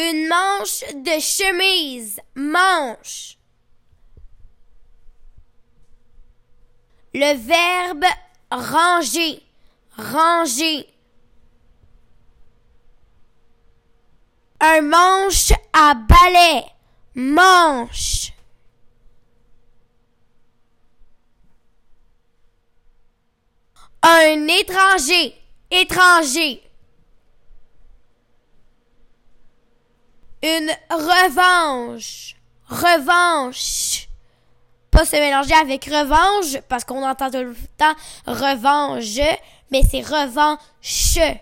Une manche de chemise. Manche. Le verbe ranger. Ranger. Un manche à balai. Manche. Un étranger. Étranger. Une revanche. Revanche. Pas se mélanger avec revanche, parce qu'on entend tout le temps revanche, mais c'est revanche.